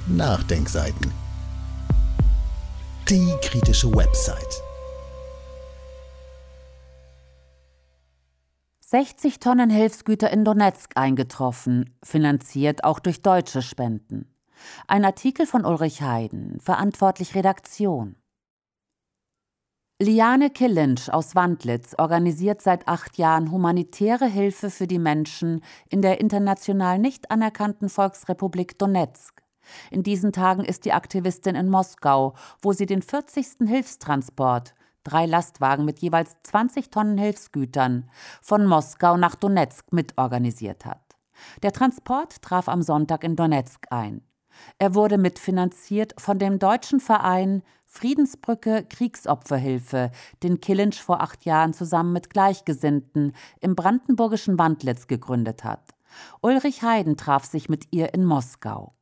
Nachdenkseiten. Die kritische Website. 60 Tonnen Hilfsgüter in Donezk eingetroffen, finanziert auch durch deutsche Spenden. Ein Artikel von Ulrich Heiden, verantwortlich Redaktion. Liane Kilinc aus Wandlitz organisiert seit 8 Jahren humanitäre Hilfe für die Menschen in der international nicht anerkannten Volksrepublik Donezk. In diesen Tagen ist die Aktivistin in Moskau, wo sie den 40. Hilfstransport, 3 Lastwagen mit jeweils 20 Tonnen Hilfsgütern, von Moskau nach Donezk mitorganisiert hat. Der Transport traf am Sonntag in Donezk ein. Er wurde mitfinanziert von dem deutschen Verein Friedensbrücke Kriegsopferhilfe, den Kilinc vor 8 Jahren zusammen mit Gleichgesinnten im brandenburgischen Wandlitz gegründet hat. Ulrich Heiden traf sich mit ihr in Moskau.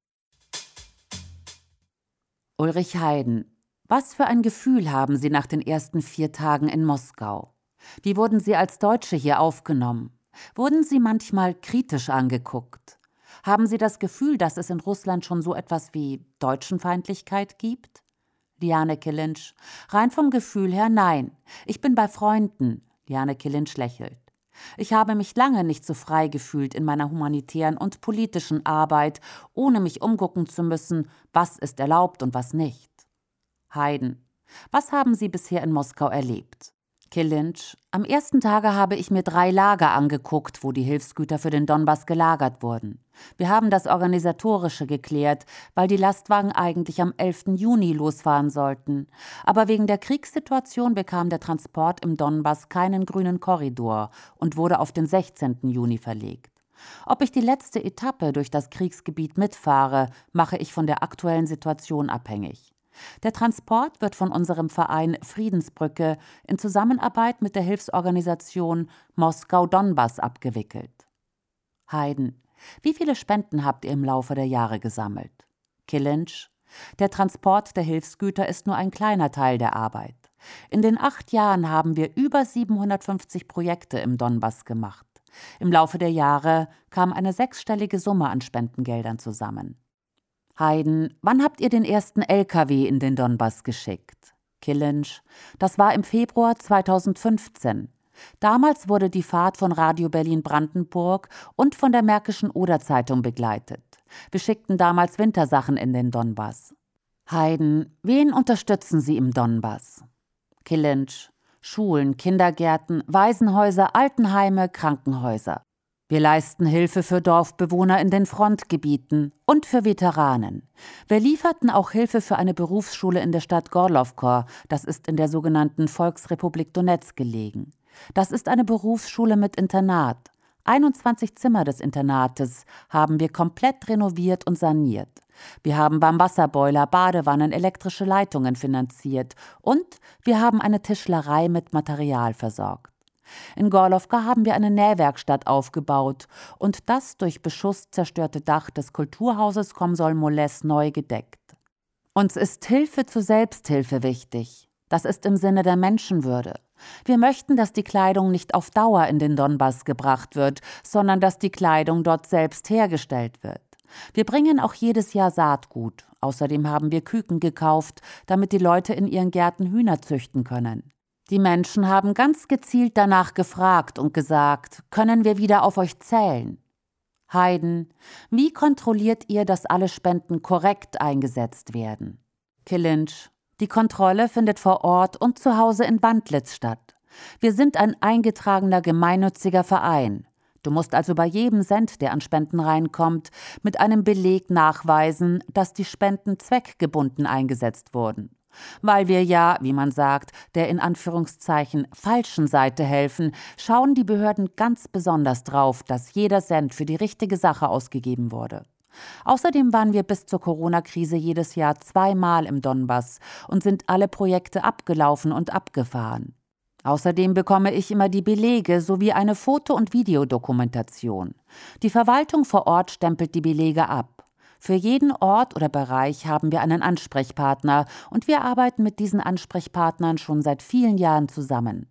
Ulrich Heiden: Was für ein Gefühl haben Sie nach den ersten 4 Tagen in Moskau? Wie wurden Sie als Deutsche hier aufgenommen? Wurden Sie manchmal kritisch angeguckt? Haben Sie das Gefühl, dass es in Russland schon so etwas wie Deutschenfeindlichkeit gibt? Liane Kilinc: Rein vom Gefühl her nein. Ich bin bei Freunden. Liane Kilinc lächelt. Ich habe mich lange nicht so frei gefühlt in meiner humanitären und politischen Arbeit, ohne mich umgucken zu müssen, was ist erlaubt und was nicht. Heiden: Was haben Sie bisher in Moskau erlebt? Kilinc: Am ersten Tage habe ich mir 3 Lager angeguckt, wo die Hilfsgüter für den Donbass gelagert wurden. Wir haben das Organisatorische geklärt, weil die Lastwagen eigentlich am 11. Juni losfahren sollten. Aber wegen der Kriegssituation bekam der Transport im Donbass keinen grünen Korridor und wurde auf den 16. Juni verlegt. Ob ich die letzte Etappe durch das Kriegsgebiet mitfahre, mache ich von der aktuellen Situation abhängig. Der Transport wird von unserem Verein Friedensbrücke in Zusammenarbeit mit der Hilfsorganisation Moskau-Donbass abgewickelt. Heiden: Wie viele Spenden habt ihr im Laufe der Jahre gesammelt? Kilinc: Der Transport der Hilfsgüter ist nur ein kleiner Teil der Arbeit. In den 8 Jahren haben wir über 750 Projekte im Donbass gemacht. Im Laufe der Jahre kam eine 6-stellige Summe an Spendengeldern zusammen. Heiden: Wann habt ihr den ersten LKW in den Donbass geschickt? Kilinc: Das war im Februar 2015. Damals wurde die Fahrt von Radio Berlin-Brandenburg und von der Märkischen Oder-Zeitung begleitet. Wir schickten damals Wintersachen in den Donbass. Heiden: Wen unterstützen Sie im Donbass? Kilinc: Schulen, Kindergärten, Waisenhäuser, Altenheime, Krankenhäuser. Wir leisten Hilfe für Dorfbewohner in den Frontgebieten und für Veteranen. Wir lieferten auch Hilfe für eine Berufsschule in der Stadt Gorlovka, das ist in der sogenannten Volksrepublik Donezk gelegen. Das ist eine Berufsschule mit Internat. 21 Zimmer des Internates haben wir komplett renoviert und saniert. Wir haben Warmwasserboiler, Badewannen, elektrische Leitungen finanziert und wir haben eine Tischlerei mit Material versorgt. In Gorlovka haben wir eine Nähwerkstatt aufgebaut und das durch Beschuss zerstörte Dach des Kulturhauses Komsomolez neu gedeckt. Uns ist Hilfe zur Selbsthilfe wichtig. Das ist im Sinne der Menschenwürde. Wir möchten, dass die Kleidung nicht auf Dauer in den Donbass gebracht wird, sondern dass die Kleidung dort selbst hergestellt wird. Wir bringen auch jedes Jahr Saatgut. Außerdem haben wir Küken gekauft, damit die Leute in ihren Gärten Hühner züchten können. Die Menschen haben ganz gezielt danach gefragt und gesagt, können wir wieder auf euch zählen? Heiden: Wie kontrolliert ihr, dass alle Spenden korrekt eingesetzt werden? Kilinc: Die Kontrolle findet vor Ort und zu Hause in Wandlitz statt. Wir sind ein eingetragener gemeinnütziger Verein. Du musst also bei jedem Cent, der an Spenden reinkommt, mit einem Beleg nachweisen, dass die Spenden zweckgebunden eingesetzt wurden. Weil wir ja, wie man sagt, der in Anführungszeichen falschen Seite helfen, schauen die Behörden ganz besonders drauf, dass jeder Cent für die richtige Sache ausgegeben wurde. Außerdem waren wir bis zur Corona-Krise jedes Jahr 2-mal im Donbass und sind alle Projekte abgelaufen und abgefahren. Außerdem bekomme ich immer die Belege sowie eine Foto- und Videodokumentation. Die Verwaltung vor Ort stempelt die Belege ab. Für jeden Ort oder Bereich haben wir einen Ansprechpartner und wir arbeiten mit diesen Ansprechpartnern schon seit vielen Jahren zusammen.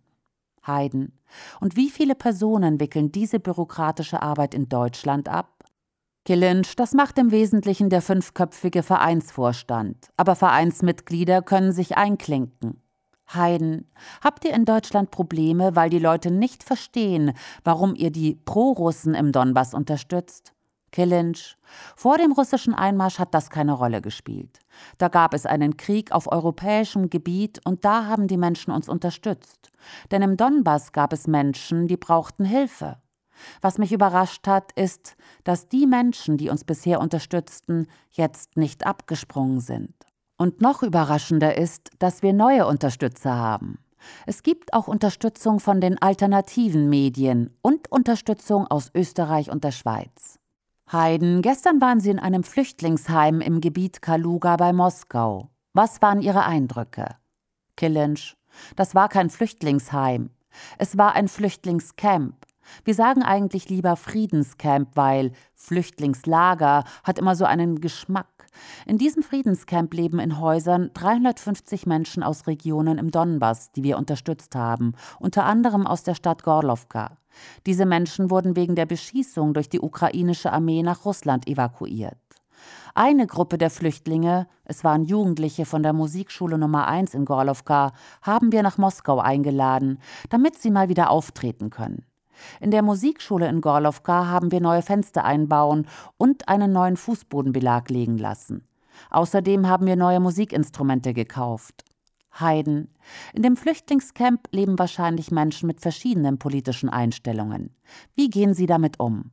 Heiden: Und wie viele Personen wickeln diese bürokratische Arbeit in Deutschland ab? Kilinc, das macht im Wesentlichen der 5-köpfige Vereinsvorstand, aber Vereinsmitglieder können sich einklinken. Hayden, habt ihr in Deutschland Probleme, weil die Leute nicht verstehen, warum ihr die Pro-Russen im Donbass unterstützt? Kilinc, vor dem russischen Einmarsch hat das keine Rolle gespielt. Da gab es einen Krieg auf europäischem Gebiet und da haben die Menschen uns unterstützt. Denn im Donbass gab es Menschen, die brauchten Hilfe. Was mich überrascht hat, ist, dass die Menschen, die uns bisher unterstützten, jetzt nicht abgesprungen sind. Und noch überraschender ist, dass wir neue Unterstützer haben. Es gibt auch Unterstützung von den alternativen Medien und Unterstützung aus Österreich und der Schweiz. Hayden, gestern waren Sie in einem Flüchtlingsheim im Gebiet Kaluga bei Moskau. Was waren Ihre Eindrücke? Kilinc, das war kein Flüchtlingsheim. Es war ein Flüchtlingscamp. Wir sagen eigentlich lieber Friedenscamp, weil Flüchtlingslager hat immer so einen Geschmack. In diesem Friedenscamp leben in Häusern 350 Menschen aus Regionen im Donbass, die wir unterstützt haben, unter anderem aus der Stadt Gorlowka. Diese Menschen wurden wegen der Beschießung durch die ukrainische Armee nach Russland evakuiert. Eine Gruppe der Flüchtlinge, es waren Jugendliche von der Musikschule Nummer 1 in Gorlowka, haben wir nach Moskau eingeladen, damit sie mal wieder auftreten können. In der Musikschule in Gorlowka haben wir neue Fenster einbauen und einen neuen Fußbodenbelag legen lassen. Außerdem haben wir neue Musikinstrumente gekauft. Hayden, in dem Flüchtlingscamp leben wahrscheinlich Menschen mit verschiedenen politischen Einstellungen. Wie gehen Sie damit um?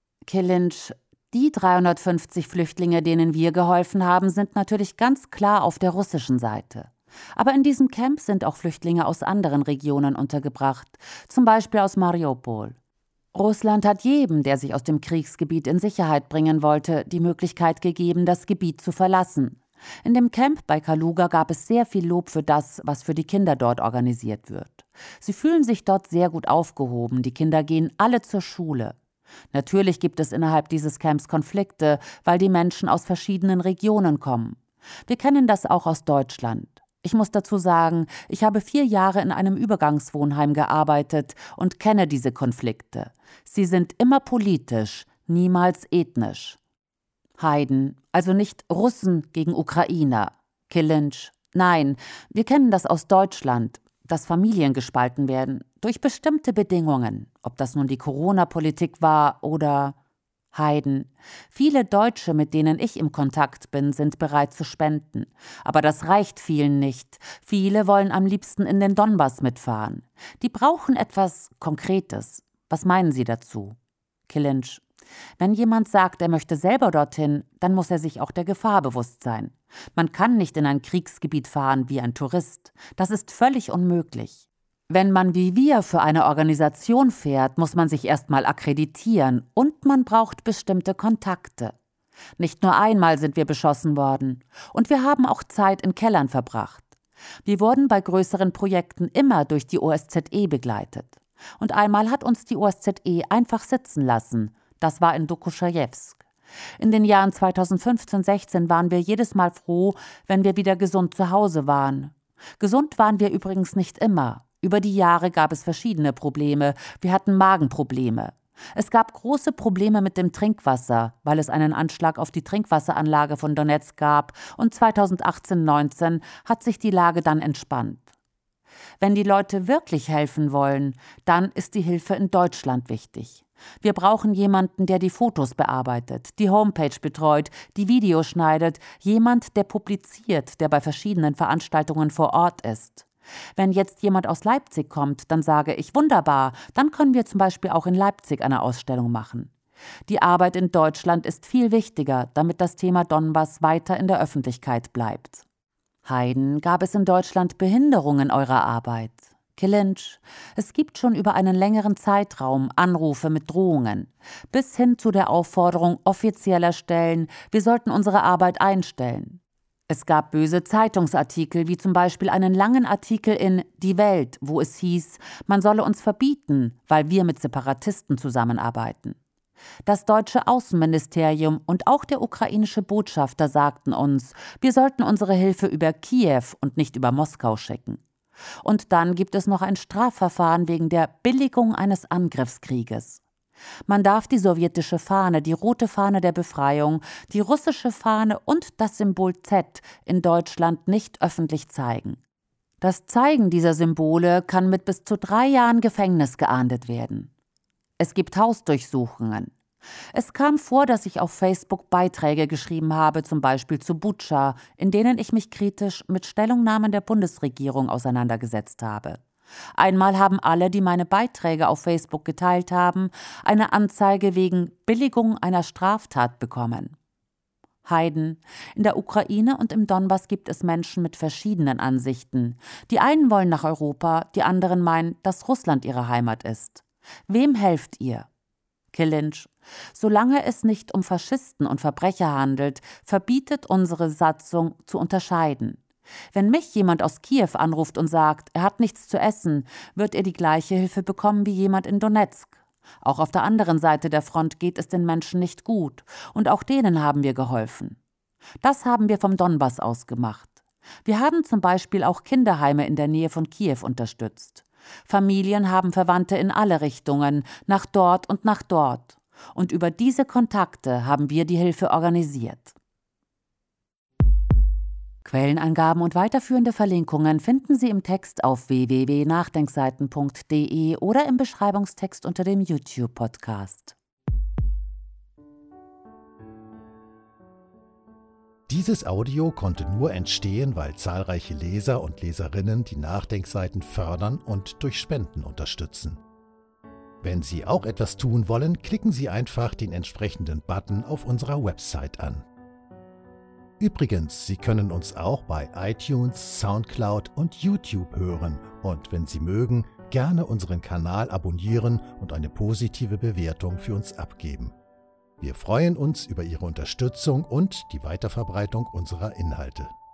Kilinc, die 350 Flüchtlinge, denen wir geholfen haben, sind natürlich ganz klar auf der russischen Seite. Aber in diesem Camp sind auch Flüchtlinge aus anderen Regionen untergebracht, zum Beispiel aus Mariupol. Russland hat jedem, der sich aus dem Kriegsgebiet in Sicherheit bringen wollte, die Möglichkeit gegeben, das Gebiet zu verlassen. In dem Camp bei Kaluga gab es sehr viel Lob für das, was für die Kinder dort organisiert wird. Sie fühlen sich dort sehr gut aufgehoben, die Kinder gehen alle zur Schule. Natürlich gibt es innerhalb dieses Camps Konflikte, weil die Menschen aus verschiedenen Regionen kommen. Wir kennen das auch aus Deutschland. Ich muss dazu sagen, ich habe 4 Jahre in einem Übergangswohnheim gearbeitet und kenne diese Konflikte. Sie sind immer politisch, niemals ethnisch. Hayden, also nicht Russen gegen Ukrainer. Kilinc, nein, wir kennen das aus Deutschland, dass Familien gespalten werden, durch bestimmte Bedingungen, ob das nun die Corona-Politik war oder... Hayden, viele Deutsche, mit denen ich im Kontakt bin, sind bereit zu spenden. Aber das reicht vielen nicht. Viele wollen am liebsten in den Donbass mitfahren. Die brauchen etwas Konkretes. Was meinen Sie dazu? Kilinc, wenn jemand sagt, er möchte selber dorthin, dann muss er sich auch der Gefahr bewusst sein. Man kann nicht in ein Kriegsgebiet fahren wie ein Tourist. Das ist völlig unmöglich. Wenn man wie wir für eine Organisation fährt, muss man sich erstmal akkreditieren und man braucht bestimmte Kontakte. Nicht nur einmal sind wir beschossen worden und wir haben auch Zeit in Kellern verbracht. Wir wurden bei größeren Projekten immer durch die OSZE begleitet. Und einmal hat uns die OSZE einfach sitzen lassen. Das war in Dokuschajewsk. In den Jahren 2015-16 waren wir jedes Mal froh, wenn wir wieder gesund zu Hause waren. Gesund waren wir übrigens nicht immer. Über die Jahre gab es verschiedene Probleme. Wir hatten Magenprobleme. Es gab große Probleme mit dem Trinkwasser, weil es einen Anschlag auf die Trinkwasseranlage von Donetsk gab und 2018-19 hat sich die Lage dann entspannt. Wenn die Leute wirklich helfen wollen, dann ist die Hilfe in Deutschland wichtig. Wir brauchen jemanden, der die Fotos bearbeitet, die Homepage betreut, die Videos schneidet, jemand, der publiziert, der bei verschiedenen Veranstaltungen vor Ort ist. Wenn jetzt jemand aus Leipzig kommt, dann sage ich, wunderbar, dann können wir zum Beispiel auch in Leipzig eine Ausstellung machen. Die Arbeit in Deutschland ist viel wichtiger, damit das Thema Donbass weiter in der Öffentlichkeit bleibt. Hayden, gab es in Deutschland Behinderungen eurer Arbeit? Kilinc, es gibt schon über einen längeren Zeitraum Anrufe mit Drohungen, bis hin zu der Aufforderung offizieller Stellen, wir sollten unsere Arbeit einstellen. Es gab böse Zeitungsartikel, wie zum Beispiel einen langen Artikel in Die Welt, wo es hieß, man solle uns verbieten, weil wir mit Separatisten zusammenarbeiten. Das deutsche Außenministerium und auch der ukrainische Botschafter sagten uns, wir sollten unsere Hilfe über Kiew und nicht über Moskau schicken. Und dann gibt es noch ein Strafverfahren wegen der Billigung eines Angriffskrieges. Man darf die sowjetische Fahne, die rote Fahne der Befreiung, die russische Fahne und das Symbol Z in Deutschland nicht öffentlich zeigen. Das Zeigen dieser Symbole kann mit bis zu 3 Jahren Gefängnis geahndet werden. Es gibt Hausdurchsuchungen. Es kam vor, dass ich auf Facebook Beiträge geschrieben habe, zum Beispiel zu Butscha, in denen ich mich kritisch mit Stellungnahmen der Bundesregierung auseinandergesetzt habe. Einmal haben alle, die meine Beiträge auf Facebook geteilt haben, eine Anzeige wegen Billigung einer Straftat bekommen. Heiden. In der Ukraine und im Donbass gibt es Menschen mit verschiedenen Ansichten. Die einen wollen nach Europa, die anderen meinen, dass Russland ihre Heimat ist. Wem helft ihr? Killinch. Solange es nicht um Faschisten und Verbrecher handelt, verbietet unsere Satzung zu unterscheiden. Wenn mich jemand aus Kiew anruft und sagt, er hat nichts zu essen, wird er die gleiche Hilfe bekommen wie jemand in Donezk. Auch auf der anderen Seite der Front geht es den Menschen nicht gut, und auch denen haben wir geholfen. Das haben wir vom Donbass aus gemacht. Wir haben zum Beispiel auch Kinderheime in der Nähe von Kiew unterstützt. Familien haben Verwandte in alle Richtungen, nach dort und nach dort. Und über diese Kontakte haben wir die Hilfe organisiert. Quellenangaben und weiterführende Verlinkungen finden Sie im Text auf www.nachdenkseiten.de oder im Beschreibungstext unter dem YouTube-Podcast. Dieses Audio konnte nur entstehen, weil zahlreiche Leser und Leserinnen die Nachdenkseiten fördern und durch Spenden unterstützen. Wenn Sie auch etwas tun wollen, klicken Sie einfach den entsprechenden Button auf unserer Website an. Übrigens, Sie können uns auch bei iTunes, Soundcloud und YouTube hören und wenn Sie mögen, gerne unseren Kanal abonnieren und eine positive Bewertung für uns abgeben. Wir freuen uns über Ihre Unterstützung und die Weiterverbreitung unserer Inhalte.